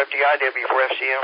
W4FDI, W4FCM.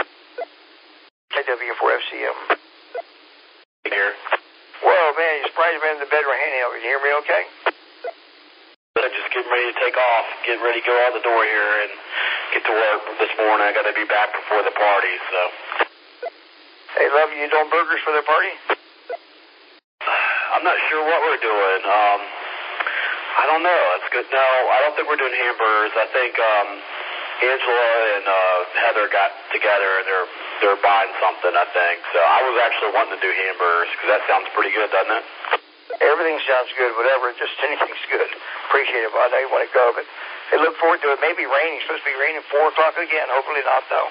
W4FCM. Here. Whoa, man, you surprised me in the bed right handheld. Can you hear me okay? Just getting ready to take off, getting ready to go out the door here and get to work this morning. I got to be back before the party, so. Hey, love, you doing burgers for the party? I'm not sure what we're doing. I don't know. That's good. No, I don't think we're doing hamburgers. I think Angela and Heather got together and they're buying something, I think. So I was actually wanting to do hamburgers because that sounds pretty good, doesn't it? Everything sounds good, whatever. Just anything's good. Appreciate it. I know you want to go, but I look forward to it. Maybe raining. It's supposed to be raining 4 o'clock again. Hopefully not, though.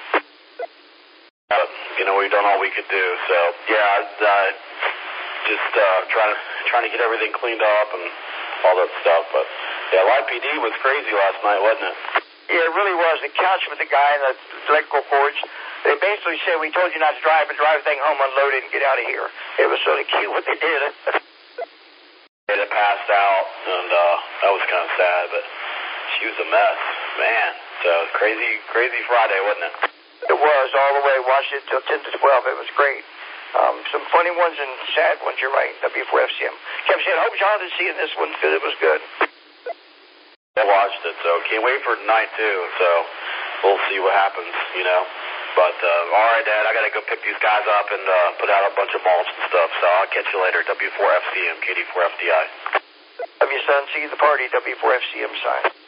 We've done all we could do. So, yeah, just trying to get everything cleaned up and all that stuff. But, yeah, LIPD was crazy last night, wasn't it? Yeah, it really was. The couch with the guy and the electrical cords. They basically said, we told you not to drive, but drive the thing home, unload it, and get out of here. It was sort of cute what they did. They passed out, and that was kind of sad, but she was a mess, man. So crazy Friday, wasn't it? It was, all the way. Watched it till 10 to 12. It was great. Some funny ones and sad ones, you're right, W4FCM. Kept saying, I hope John didn't see in this one because it was good. I watched it, so can't wait for tonight, too. So we'll see what happens, But, all right, Dad, I got to go pick these guys up and put out a bunch of mulch and stuff. So I'll catch you later. W4FCM, KD4FDI. Love you, son. See you at the party, W4FCM sign.